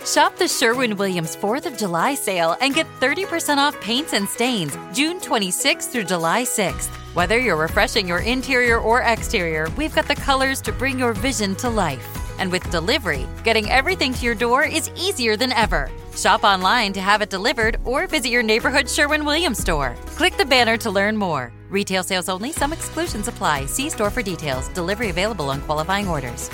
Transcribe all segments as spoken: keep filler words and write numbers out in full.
Shop the Sherwin-Williams fourth of July sale and get thirty percent off paints and stains June twenty-sixth through July sixth. Whether you're refreshing your interior or exterior, we've got the colors to bring your vision to life. And with delivery, getting everything to your door is easier than ever. Shop online to have it delivered or visit your neighborhood Sherwin-Williams store. Click the banner to learn more. Retail sales only. Some exclusions apply. See store for details. Delivery available on qualifying orders.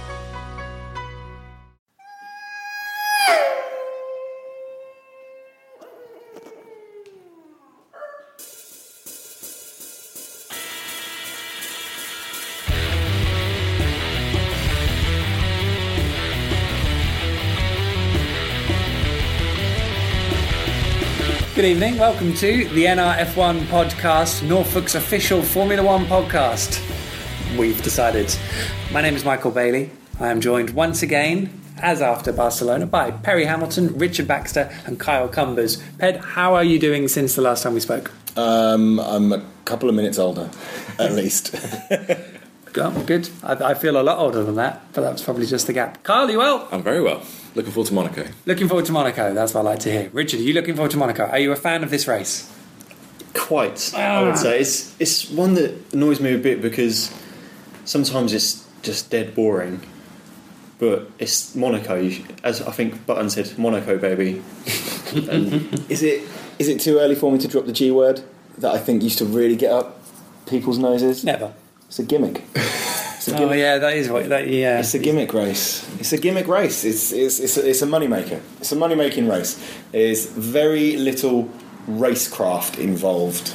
Good evening, welcome to the N R F one podcast, Norfolk's official Formula One podcast. We've decided. My name is Michael Bailey. I am joined once again, as after Barcelona, by Perry Hamilton, Richard Baxter and Kyle Cumbers. Ped, how are you doing since the last time we spoke? Um, I'm a couple of minutes older, at least. Oh, good. I, I feel a lot older than that, but that's probably just the gap. Kyle, you well? I'm very well. Looking forward to Monaco. Looking forward to Monaco, that's what I like to hear. Richard, are you looking forward to Monaco? Are you a fan of this race? Quite, I would say. It's it's one that annoys me a bit because sometimes it's just dead boring. But it's Monaco, as I think Button said, Monaco, baby. And is it is it too early for me to drop the G word that I think used to really get up people's noses? Never. It's a gimmick. It's a Oh gimmick. yeah, that is what. That, yeah, It's a gimmick race. It's a gimmick race. It's it's it's a, it's a money maker. It's a money making race. There's very little racecraft involved.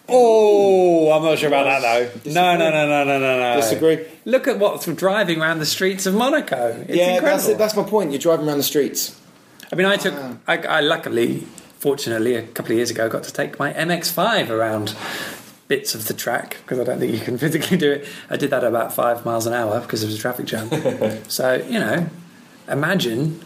Oh, I'm not sure about that though. No, no, no, no, no, no, no. Disagree. Look at what's driving around the streets of Monaco. It's yeah, incredible. that's it. That's my point. You're driving around the streets. I mean, I took. I, I luckily, fortunately, a couple of years ago, got to take my M X five around bits of the track because I don't think you can physically do it. I did that at about five miles an hour because there was a traffic jam. So you know, imagine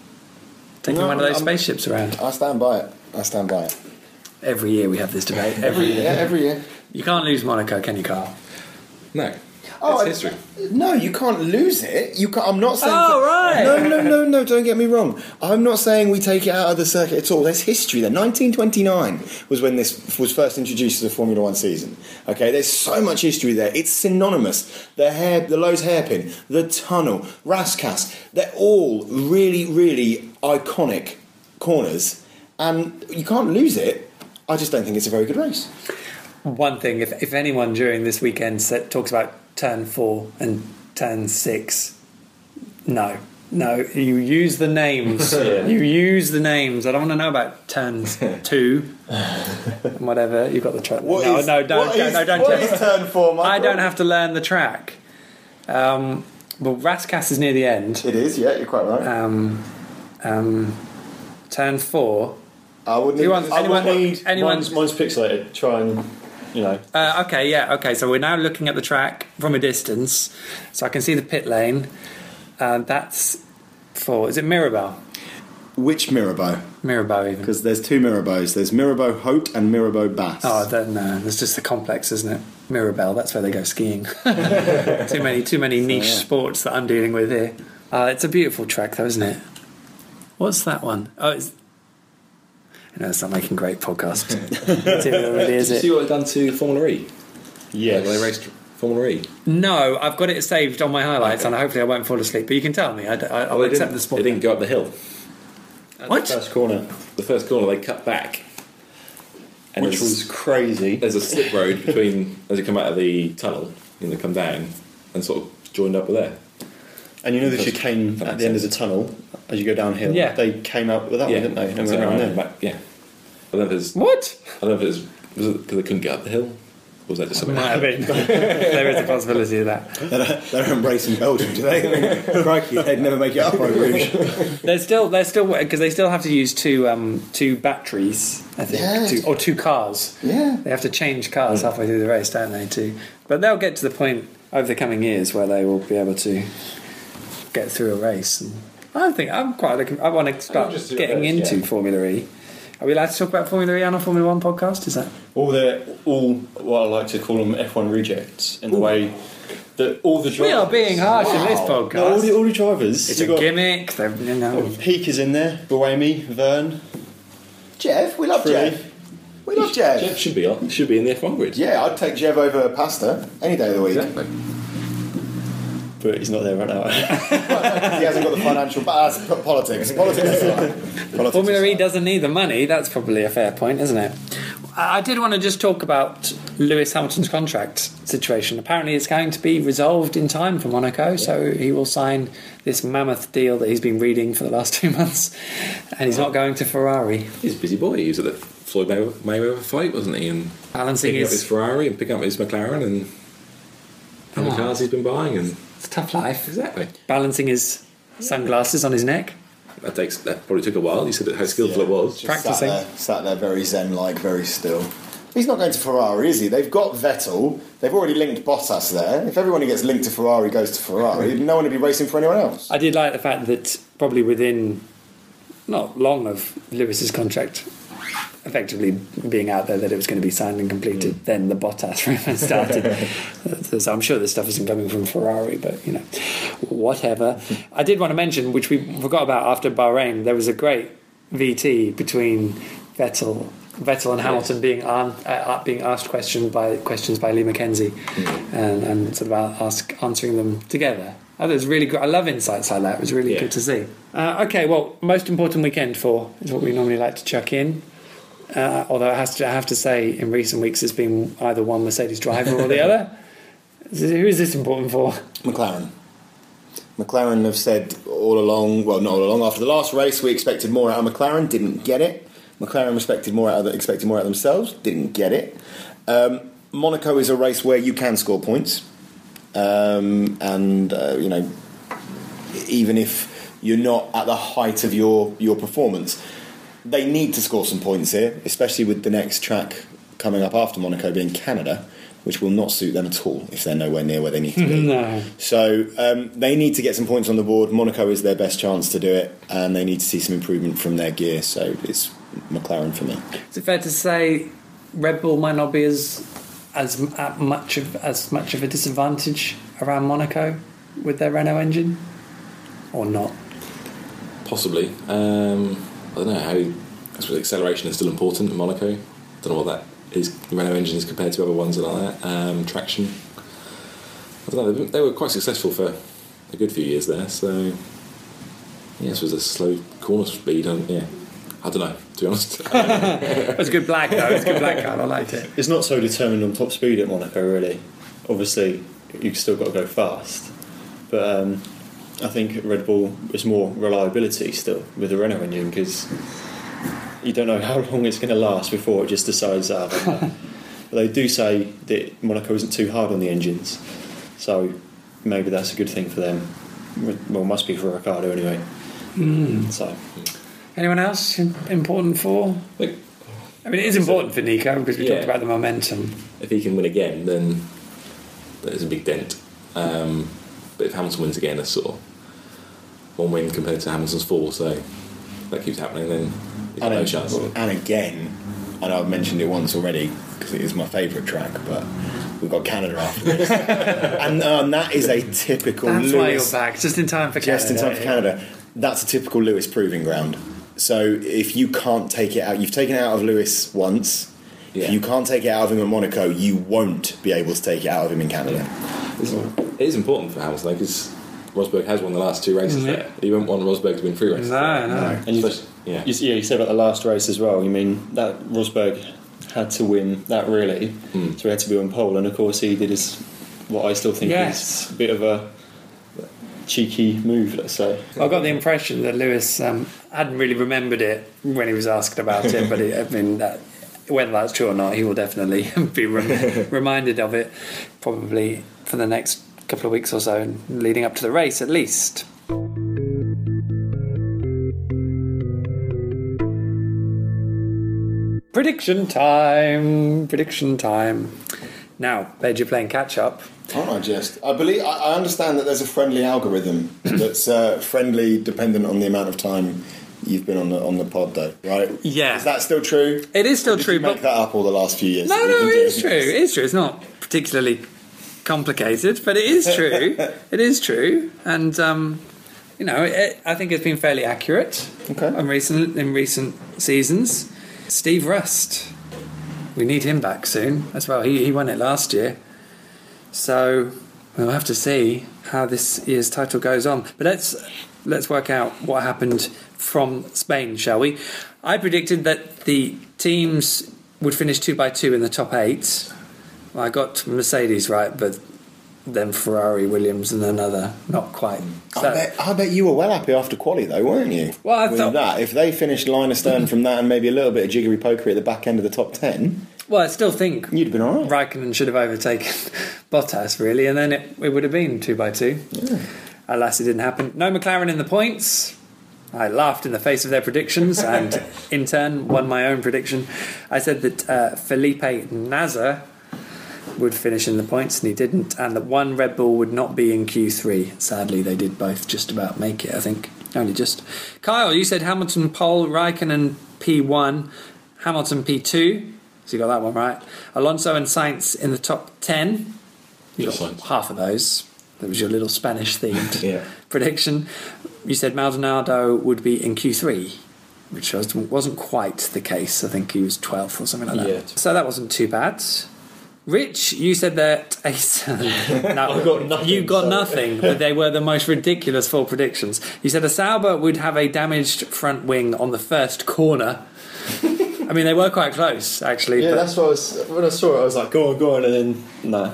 taking No, one of those I'm- spaceships around. I stand by it. I stand by it. Every year we have this debate. Every year. Yeah, every year. You can't lose Monaco, can you, Carl? No. Oh, it's history. No, you can't lose it. You can't. I'm not saying. Oh, right. No, no, no, no. Don't get me wrong. I'm not saying we take it out of the circuit at all. There's history there. nineteen twenty-nine was when this was first introduced to the Formula One season. Okay, there's so much history there. It's synonymous. The hair, the Lowe's hairpin, the tunnel, Rascasse. They're all really, really iconic corners, and you can't lose it. I just don't think it's a very good race. One thing, if, if anyone during this weekend set, talks about turn four and turn six, no. No, you use the names. Yeah. You use the names. I don't want to know about turns two and whatever. You've got the track. What No, is- no, don't, what don't, is- no, don't. what tell- is turn four, Michael? I don't have to learn the track. Um, well, Rascasse is near the end. It is, yeah, you're quite right. Um, um, turn four. I wouldn't. Who wants- I anyone- would Need, Anyone- mine's, mine's pixelated. Try and, you know. Uh, okay, yeah, okay. So we're now looking at the track from a distance, so I can see the pit lane. Uh, that's for. Is it Mirabeau? Which Mirabeau? Mirabeau, even. Because there's two Mirabeaus. There's Mirabeau Haute and Mirabeau Basse. Oh, I don't know. There's just the complex, isn't it? Mirabel. That's where they go skiing. too many, too many niche yeah. sports that I'm dealing with here. Uh, it's a beautiful track, though, isn't it? What's that one? Oh, it's. You know, it's not making great podcast material, really, is Did you it? see what they've done to Formula E? Yes. When they raced Formula E. No, I've got it saved on my highlights, Okay. and hopefully I won't fall asleep. But you can tell me. I, I, I'll Well, they accept didn't- the sport. They didn't go up the hill. What? First corner, The first corner, they cut back. And which there's- was crazy. There's a slip road between, as you come out of the tunnel, and they come down, and sort of joined up with there. And you know the That's- chicane that at the end of makes the tunnel, as you go downhill, Yeah. they came out with that one, didn't they? And so went around around there. back, yeah. I don't know if it's. What? I don't know if it's. Was it because they couldn't get up the hill? Or was that just something? Might have been. There is a possibility of that. They don't, they don't embrace in Belgium, do they? Crikey, they'd never make it up on Rouge. They're still, they're still, because they still have to use two, um, two batteries, I think, Yeah. two, or two cars. Yeah. They have to change cars halfway through the race, don't they? Too, but they'll get to the point over the coming years where they will be able to get through a race. And I think I'm quite looking. I want to start just do a getting race, into yeah. Formula E. Are we allowed to talk about Formula E on a Formula One podcast? Is that All the all what I like to call them F one rejects in the way that all the drivers. we are being harsh in this podcast? No, all the all the drivers. It's You've a got- gimmick. they're- You know. Peak is in there. Buemi, Verne. Jeff, we love True. Jeff. We love Jeff. Jeff should be on. Should be in the F one grid. Yeah, I'd take Jeff over Pasta any day of the week. Exactly. But he's not there right now. He hasn't got the financial. But that's p- politics. Politics aside. Politics Formula E aside. doesn't need the money. That's probably a fair point, isn't it? I I did want to just talk about Lewis Hamilton's contract situation. Apparently, it's going to be resolved in time for Monaco, so he will sign this mammoth deal that he's been reading for the last two months, and he's not going to Ferrari. He's a busy boy. He was at the Floyd Mayweather, Mayweather fight, wasn't he? And Balancing picking up his- his Ferrari and picking up his McLaren and how many Oh. cars he's been buying. And It's a tough life. exactly. Balancing his sunglasses on his neck. That takes that probably took a while. You said how skillful it was. Just Practicing. Sat there, sat there very zen-like, very still. He's not going to Ferrari, is he? They've got Vettel. They've already linked Bottas there. If everyone who gets linked to Ferrari goes to Ferrari, no one will be racing for anyone else. I did like the fact that probably within not long of Lewis's contract effectively being out there that it was going to be signed and completed, Mm. then the Bottas rumour started. So I'm sure this stuff isn't coming from Ferrari, but you know, whatever. I did want to mention, which we forgot about after Bahrain, there was a great V T between Vettel. Vettel and Hamilton being an, uh, being asked questions by questions by Lee Mackenzie, Mm. and, and sort of ask, answering them together. I thought it was really good. I love insights like that. It was really Yeah. good to see. Uh, okay, well, most important weekend for is what we normally like to chuck in. Uh, although I, has to, I have to say, in recent weeks, it's been either one Mercedes driver or the other. Who is this important for? McLaren. McLaren have said all along, well, not all along, after the last race, we expected more out of McLaren, didn't get it. McLaren expected more out of, expected more out of themselves, didn't get it. Um, Monaco is a race where you can score points. Um, and, uh, you know, even if you're not at the height of your, your performance, they need to score some points here, especially with the next track coming up after Monaco being Canada, which will not suit them at all if they're nowhere near where they need to be. No. So um, they need to get some points on the board. Monaco is their best chance to do it, and they need to see some improvement from their gear. So it's McLaren for me. Is it fair to say Red Bull might not be as as at much of as much of a disadvantage around Monaco with their Renault engine, or not? Possibly. Um, I don't know how. I suppose acceleration is still important in Monaco. Don't know what that is. The Renault engine is compared to other ones that are like that. Um, traction. I don't know. They, they were quite successful for a good few years there. So yeah, this was a slow corner speed. And, yeah, I don't know. To be honest. It was a good black though. It was a good black card. I liked it. It's not so determined on top speed at Monaco, really. Obviously, you've still got to go fast. But um, I think Red Bull is more reliability still with the Renault engine, because you don't know how long it's going to last before it just decides that. But they do say that Monaco isn't too hard on the engines, so maybe that's a good thing for them. Well, must be for Ricciardo anyway. Mm. So. Anyone else important for? Like, I mean, it is important for Nico because we Yeah. talked about the momentum. if he can win again, then there's a big dent. Um, but if Hamilton wins again, that's sort of one win compared to Hamilton's four. So if that keeps happening, then he's got no chance. And again, I know I've mentioned it once already because it is my favourite track, but we've got Canada after this. and, uh, and that is a typical That's why you're Lewis. back, just in time for Just in Canada. time for Canada. That's a typical Lewis proving ground. So if you can't take it out, you've taken it out of Lewis once. Yeah. If you can't take it out of him at Monaco, you won't be able to take it out of him in Canada. It's, it is important for Hamilton because Rosberg has won the last two races Yeah. there. You won't want Rosberg to win three races. No, no. And you, Especially- yeah. you, yeah, you said about the last race as well. You mean that Rosberg had to win that really, Mm. so he had to be on pole, and of course he did his what I still think Yes. is a bit of a cheeky move, let's say. I got the impression that Lewis um, hadn't really remembered it when he was asked about it, but it, I mean, that, whether that's true or not, he will definitely be rem- reminded of it, probably for the next couple of weeks or so, leading up to the race at least. Prediction time! Prediction time. Now, Bed, you're playing catch up. Aren't I just? I believe I I understand that there's a friendly algorithm that's uh, friendly, dependent on the amount of time you've been on the on the pod, though, right? Yeah. Is that still true? It is still Or did true, you make but that up all the last few years? no, that we've no, been it doing is true. It this? is true. It's not particularly complicated, but it is true. It is true, and um, you know, it, I think it's been fairly accurate. Okay. In recent in recent seasons, Steve Rust, we need him back soon as well. He he won it last year, so we'll have to see how this year's title goes on. But let's let's work out what happened from Spain, shall we? I predicted that the teams would finish two by two in the top eight. Well, I got Mercedes right, but then Ferrari, Williams, and another not quite. I So- bet, I bet you were well happy after quali, though, weren't you? Well, I With thought- that, if they finished line astern from that and maybe a little bit of jiggery pokery at the back end of the top ten, Well, I still think you'd have been all right. Raikkonen should have overtaken Bottas, really, and then it, it would have been two by two. Yeah. Alas, it didn't happen. No McLaren in the points. I laughed in the face of their predictions and, in turn, won my own prediction. I said that uh, Felipe Nasser would finish in the points, and he didn't, and that one Red Bull would not be in Q three. Sadly, they did both just about make it, I think. Only just. Kyle, you said Hamilton pole, Raikkonen P one, Hamilton P two. So you got that one right. Alonso and Sainz in the top ten. You Yes, got Sainz. half of those. That was your little Spanish-themed Yeah. prediction. You said Maldonado would be in Q three, which was, wasn't quite the case. I think he was twelfth or something like that. Yeah. So that wasn't too bad. Rich, you said that Ace. no, I got nothing, You got so- nothing, but they were the most ridiculous four predictions. You said a Sauber would have a damaged front wing on the first corner. I mean, they were quite close, actually. Yeah, but, that's what I was. When I saw it, I was like, "Go on, go on," and then no.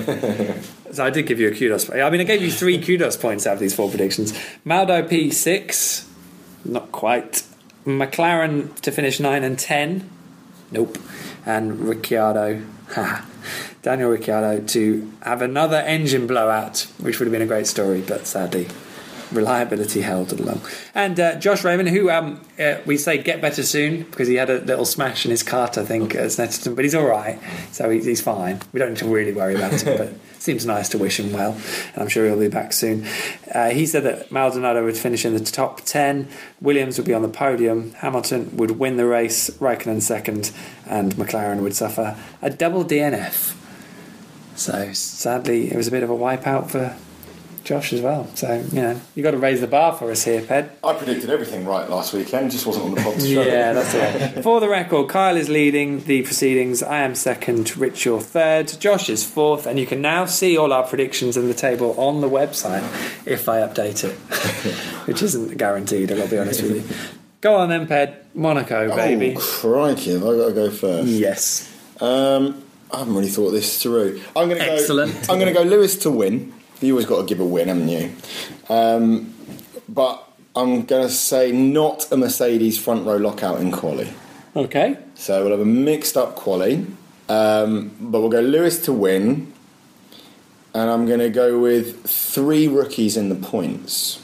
so I did give you a kudos. I mean, I gave you three kudos points out of these four predictions. Maldo P six, not quite. McLaren to finish nine and ten, nope. And Ricciardo, haha. Daniel Ricciardo to have another engine blowout, which would have been a great story, but sadly, reliability held along. And uh, Josh Raymond, who um, uh, we say get better soon because he had a little smash in his kart, I think, at Snetterton, but he's all right, so he's, he's fine. We don't need to really worry about him, but it seems nice to wish him well, and I'm sure he'll be back soon. Uh, he said that Maldonado would finish in the top ten, Williams would be on the podium, Hamilton would win the race, Raikkonen second, and McLaren would suffer a double D N F. So sadly, it was a bit of a wipeout for Josh as well. So, you know, you've got to raise the bar for us here, Ped. I predicted everything right last weekend, just wasn't on the pod to show Yeah, it. that's it. For the record, Kyle is leading the proceedings. I am second, Rich, you're third, Josh is fourth, and you can now see all our predictions in the table on the website if I update it, which isn't guaranteed, I've got to be honest with you. Go on then, Ped. Monaco, baby. Oh, crikey, have I got to go first? Yes. Um, I haven't really thought this through. I'm going to go. Excellent. I'm going to go Lewis to win. You always got to give a win, haven't you? Um, but I'm going to say not a Mercedes front row lockout in quali. Okay. So we'll have a mixed up quali, um, but we'll go Lewis to win, and I'm going to go with three rookies in the points.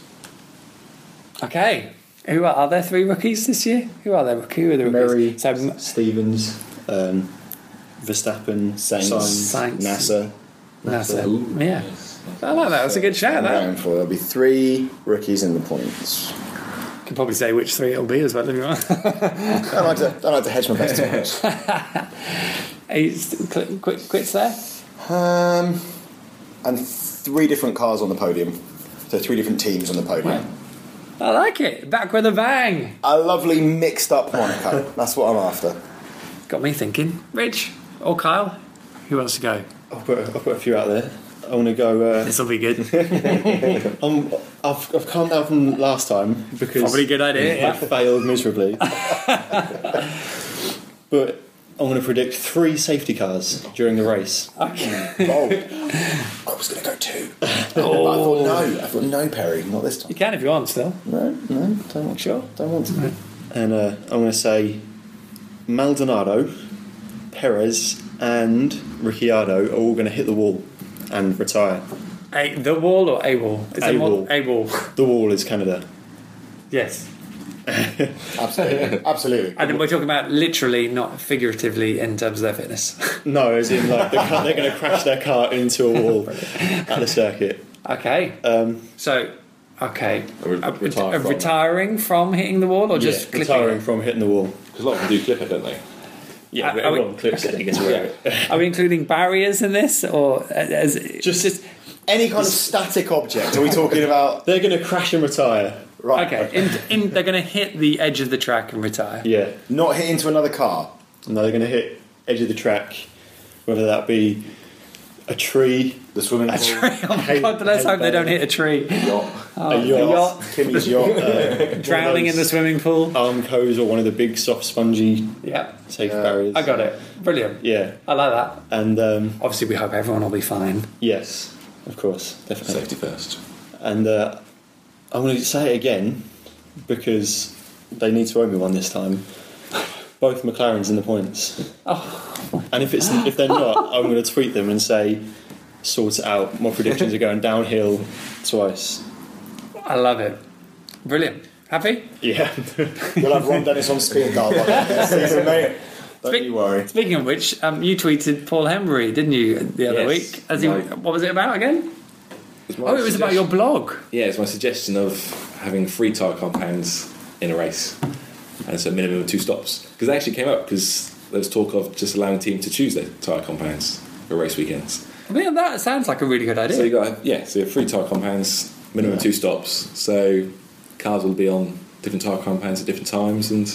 Okay. Who are, are there three rookies this year? Who are there? Who are the rookies? Mary, So, Stevens, um, Verstappen, Sainz, Sainz. NASA. NASA. Ooh, Yeah. yes. I like that. That's a good shout, I'm that. going for there'll be three rookies in the points. Can probably say which three it'll be as well if you want. I don't like to, don't like to hedge my bets too much. Eight quick, quick quits there. Um, and three different cars on the podium. So three different teams on the podium. I like it. Back with a bang. A lovely mixed up Monaco. That's what I'm after. Got me thinking. Rich or Kyle? Who wants to go? I'll put, I'll put a few out there. I want to go. Uh, This will be good. I'm, I've, I've calmed down from last time because Probably a good idea, yeah. I failed miserably. But I'm going to predict three safety cars during the race. Okay. Bold. I was going to go two. But I thought no. I thought no, Perry. Not this You time. can if you want still. No, no. Don't want Sure. Don't want to. And uh, I'm going to say Maldonado, Perez, and Ricciardo are all going to hit the wall and retire. A, the wall or a wall? Is A it more- wall. A wall. The wall is Canada. Yes. Absolutely. Absolutely. And then we're talking about literally, not figuratively, in terms of their fitness. No, as in like they're, they're going to crash their car into a wall at the circuit. Okay. Um, So, Okay. A re- Uh, retire uh, from. retiring from hitting the wall or just yeah, clipping retiring it? from hitting the wall. Because a lot of them do clip it, don't they? Yeah, Uh, but are we- everyone clips it and gets away with it. Are we including barriers in this, or uh, as Just- just Any kind of static object? Are we talking about? They're going to crash and retire. Right. okay? In, in, they're going to hit the edge of the track and retire. Yeah. Not hit into another car. No, they're going to hit edge of the track, whether that be a tree, The swimming A pool. tree. Oh my God! Let's hope they don't hit a tree. Yacht. a yacht, yacht. Kimmy's yacht. uh, Drowning in the swimming pool. arm hose, or one of the big soft spongy Yeah, safe Yeah. barriers. I got it. Brilliant. Yeah, I like that. and um, Obviously, we hope everyone will be fine. yes, of course, definitely. Safety first. And uh, I'm going to say it again because they need to owe me one this time. Both McLarens in the points. Oh. And if it's if they're not, I'm going to tweet them and say, sort it out. My predictions are going downhill twice. I love it. Brilliant. Happy? Yeah. We'll have Ron Dennis on speed dial by the end of the season, mate. Don't Speak- you worry. Speaking of which, um, you tweeted Paul Hembury, didn't you, the other Yes. week? As he, Right. what was it about again? It's my Oh, it was about your suggestion- blog. Yeah, it's my suggestion of having three tyre compounds in a race, and so a minimum of two stops. Because they actually came up because there was talk of just allowing teams to choose their tyre compounds for race weekends. I mean, that sounds like a really good idea. So you got yeah, so you have three tyre compounds, minimum two stops. So cars will be on different tyre compounds at different times and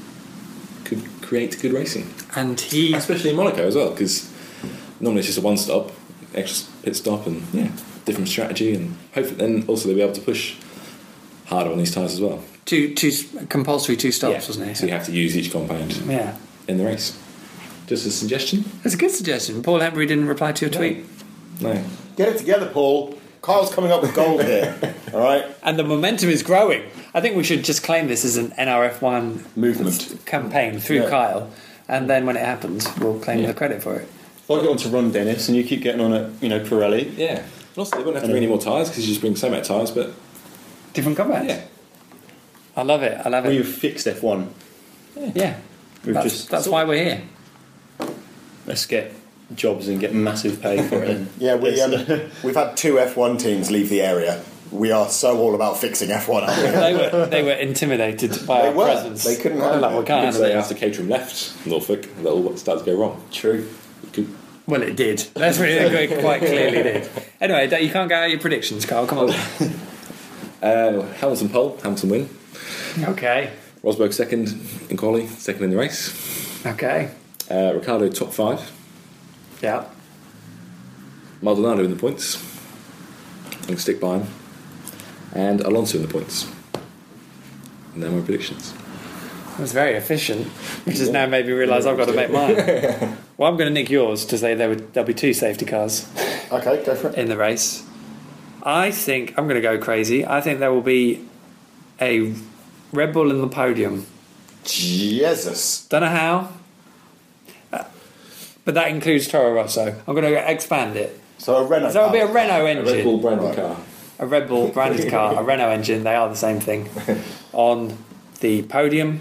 could create good racing, and he, especially in Monaco as well. Because normally it's just a one stop, extra pit stop, and yeah, different strategy, and hopefully then also they'll be able to push harder on these tyres as well. two, two, compulsory two stops, Yeah. wasn't he? So you have to use each compound Yeah. in the race. Just a suggestion? That's a good suggestion. Paul Hembury didn't reply to your tweet. No. Get it together, Paul. Kyle's coming up with gold here. All right. And the momentum is growing. I think we should just claim this as an N R F one Movement. campaign through Yeah. Kyle, and then when it happens, we'll claim Yeah. the credit for it. If I get on to Ron Dennis and you keep getting on at, you know, Pirelli, Yeah. And also, they wouldn't have to bring any more tyres because you just bring so many tyres, but Different comebacks. yeah. I love it. I love it. we've fixed F one. yeah. We've That's, just that's why we're here. let's get jobs and get massive pay for it. And Yeah, we, let's- um, we've had two F one teams leave the area. We are so all about fixing F one, aren't we? they were they were intimidated by They our were. presence. They couldn't They're handle like, it. we can't Because handle they it. after Caterham left Norfolk, that all started to go wrong. True. You could, Well, it did. That's really it quite clearly did. Anyway, you can't go out your predictions, Carl. Come on. uh, Hamilton pole, Hamilton win. Okay. Rosberg second in quali, second in the race. Okay. Uh, Ricciardo top five. Yeah. Maldonado in the points. I'm going to stick by him. And Alonso in the points. And they're my predictions. That was very efficient, which has now made me realise I've got to make mine. Well, I'm going to nick yours to say there would there'll be two safety cars Okay, go for it. in the race. I think I'm going to go crazy. I think there will be a Red Bull in the podium. Jesus. Don't know how, uh, but that includes Toro Rosso. I'm going to expand it. So a Renault. So it'll be a Renault A engine. Red Bull branded Right. car. A Red Bull branded car, a Renault engine, they are the same thing. On the podium.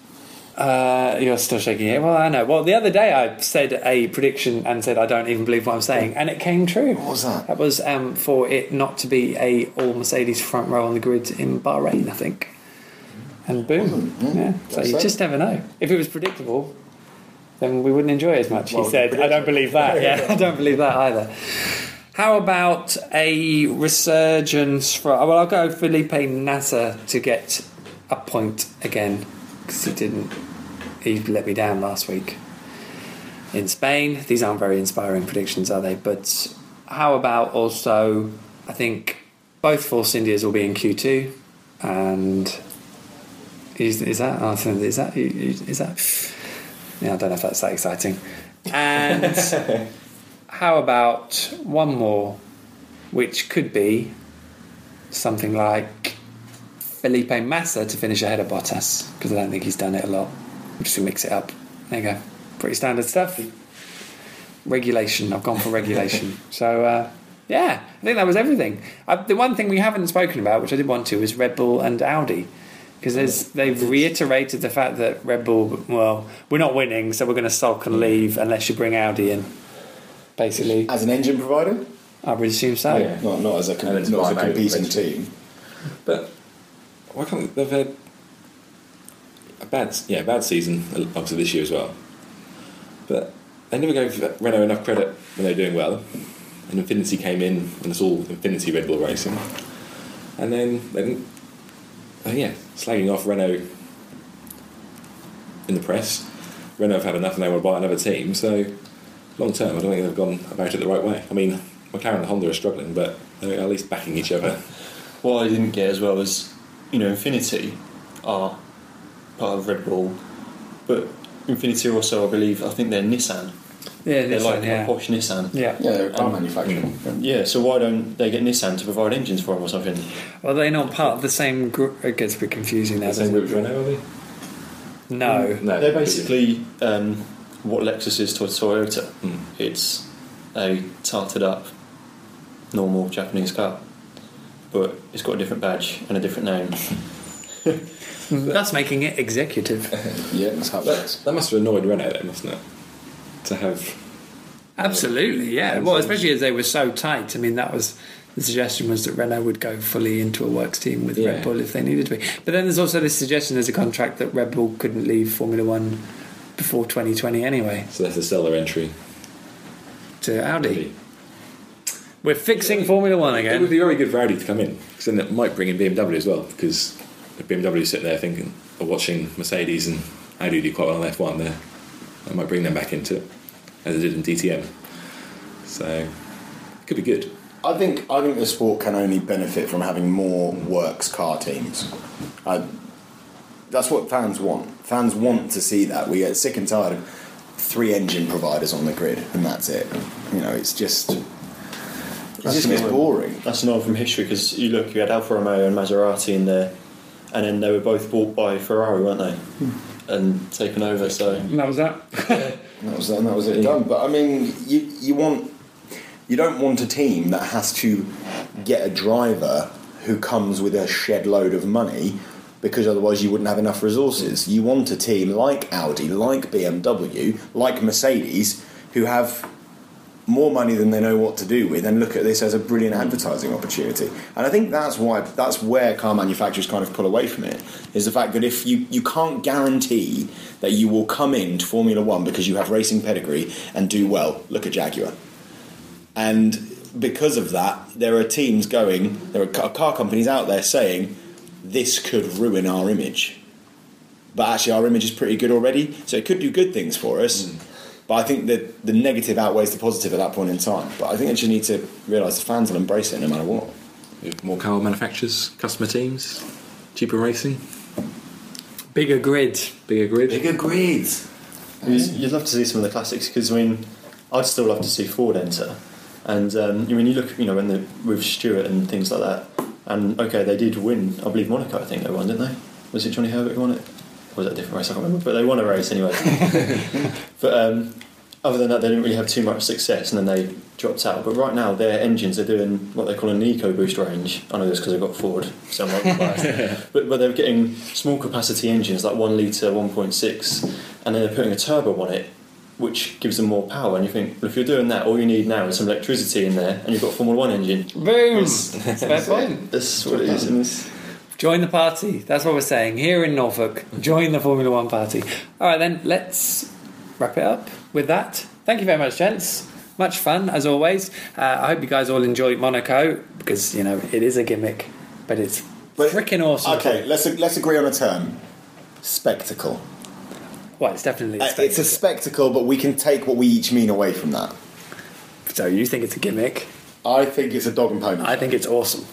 Uh, you're still shaking your head. Well, I know. Well, the other day I said a prediction and said I don't even believe what I'm saying, and it came true. What was that? That was um, for it not to be a all Mercedes front row on the grid in Bahrain, I think. And boom. Yeah. So That's you it. just never know. If it was predictable, then we wouldn't enjoy it as much. Well, he said, I don't believe that. Yeah, I don't believe that either. How about a resurgence for... Well, I'll go Felipe Nasser to get a point again, because he didn't... He let me down last week in Spain. These aren't very inspiring predictions, are they? But how about also... I think both Force Indias will be in Q two, and... Is, is that... Oh, is that... Is that... Yeah, I don't know if that's that exciting. And... How about one more, which could be something like Felipe Massa to finish ahead of Bottas, because I don't think he's done it a lot. Just to mix it up. There you go. Pretty standard stuff. Regulation. I've gone for regulation. So, uh, yeah, I think that was everything. I, the one thing we haven't spoken about, which I did want to, is Red Bull and Audi. Because they've reiterated the fact that Red Bull, well, we're not winning, so we're going to sulk and leave unless you bring Audi in. Basically, As an engine provider? I would assume so. Yeah. Not, not as a, com- And it's not as a by name, competing basically. team. But why can't they, they've had a bad, yeah, bad season, obviously this year as well. But they never gave Renault enough credit when they were doing well. And Infinity came in, and it's all Infinity Red Bull Racing. And then they didn't, uh, yeah, slagging off Renault in the press. Renault have had enough and they want to buy another team. So long term, I don't think they've gone about it the right way. I mean, McLaren and Honda are struggling, but they're at least backing each other. What I didn't get as well is, you know, Infinity are part of Red Bull, but Infinity are also, I believe, I think they're Nissan. Yeah, They're Nissan, like yeah. a posh Nissan. Yeah. Yeah, they're a car Um, manufacturer. Yeah, so why don't they get Nissan to provide engines for them or something? Well, they're not part of the same group. It gets a bit confusing now. The same doesn't group it? as Renault, are they? No. No. They're basically um, what Lexus is to a Toyota. Mm. It's a tarted up, normal Japanese car, but it's got a different badge and a different name. That's making it executive. Yeah, that's how it works. That, that must have annoyed Renault, then, mustn't it? To have. Absolutely, yeah. Well, especially as they were so tight. I mean, that was the suggestion was that Renault would go fully into a works team with Yeah. Red Bull if they needed to be. But then there's also this suggestion as a contract that Red Bull couldn't leave Formula One before twenty twenty anyway So they have to sell their entry. to Audi. We're fixing Formula One It would again. be very good for Audi to come in, because then it might bring in B M W as well, because if B M W sit there thinking or watching Mercedes and Audi do quite well on F one, there, that might bring them back into it, as it did in D T M. So it could be good. I think I think the sport can only benefit from having more works car teams. I, that's what fans want. Fans want to see that. We get sick and tired of three engine providers on the grid, and that's it. You know, it's just it just gets boring. That's another from history, because you look, you had Alfa Romeo and Maserati in there, and then they were both bought by Ferrari, weren't they? And taken over. So And that was that. That was and that was it done. But I mean, you you want you don't want a team that has to get a driver who comes with a shed load of money, because otherwise you wouldn't have enough resources. You want a team like Audi, like B M W, like Mercedes, who have more money than they know what to do with, and look at this as a brilliant advertising opportunity. And I think that's why that's where car manufacturers kind of pull away from it, is the fact that if you, you can't guarantee that you will come into Formula One because you have racing pedigree and do well. Look at Jaguar. And because of that, there are teams going, there are car companies out there saying, this could ruin our image. But actually our image is pretty good already, so it could do good things for us. Mm. But I think that the negative outweighs the positive at that point in time. But I think that you need to realise the fans will embrace it no matter what. More car manufacturers, customer teams, cheaper racing, Bigger grid. bigger grid. Bigger grids. you'd love to see some of the classics, because I mean, I'd still love to see Ford enter. And um, I mean, you look, you know, when the with Stewart and things like that. And okay, they did win. I believe Monaco. I think they won, didn't they? Was it Johnny Herbert who won it? Or was that a different race? I can't remember. But they won a race anyway. But um, other than that, they didn't really have too much success, and then they dropped out. But right now, their engines are doing what they call an EcoBoost range. I know this because they've got Ford, so I'm not biased. but, but they're getting small capacity engines, like one litre, one point six, and then they're putting a turbo on it, which gives them more power. And you think, well, if you're doing that, all you need now is some electricity in there, and you've got a Formula One engine. Boom! Fair point. That's what it is. And it's, Join the party. That's what we're saying. Here in Norfolk, join the Formula One party. All right, then, let's wrap it up with that. Thank you very much, gents. Much fun, as always. Uh, I hope you guys all enjoyed Monaco, because, you know, it is a gimmick, but it's But- freaking awesome. Okay, let's let's agree on a term. Spectacle. Well, it's definitely a Uh, it's a spectacle, but we can take what we each mean away from that. So you think it's a gimmick? I think it's a dog and pony. I think it's awesome.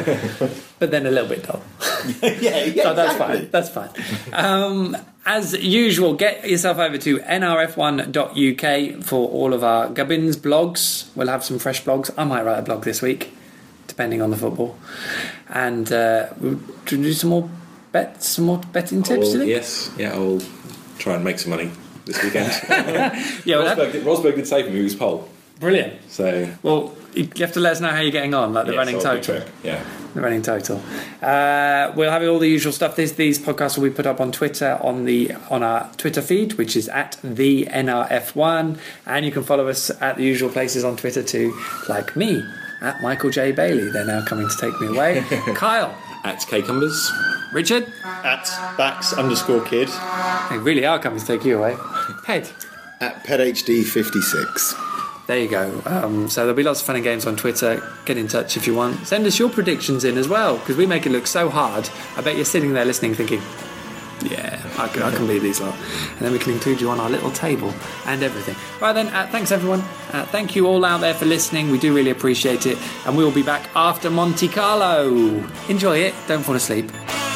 But then a little bit dull. yeah, yeah, So that's exactly. fine. That's fine. Um, as usual, get yourself over to N R F one dot U K for all of our Gubbins blogs. We'll have some fresh blogs. I might write a blog this week, depending on the football. And uh, we'll do some more bets, some more betting tips. Well, do you think? yes, yeah, I will try and make some money this weekend. Yeah. Well, that- Rosberg, did, Rosberg did say for me he was pole, brilliant. so Well, you have to let us know how you're getting on, like the yes, running I'll keep total. track. Yeah. The running total. Uh, we'll have all the usual stuff. This, these podcasts will be put up on Twitter on the on our Twitter feed, which is at the N R F one, and you can follow us at the usual places on Twitter too, like me at Michael J Bailey. They're now coming to take me away. Kyle At K-Cumbers. Richard? At Bax underscore kid. They really are coming to take you away. Ped? At PedHD fifty-six. There you go. Um, so there'll be lots of fun and games on Twitter. Get in touch if you want. Send us your predictions in as well, because we make it look so hard. I bet you're sitting there listening thinking, yeah, I can, I can beat these lot. And then we can include you on our little table and everything. Right then, uh, thanks everyone. Uh, thank you all out there for listening. We do really appreciate it. And we will be back after Monte Carlo. Enjoy it. Don't fall asleep.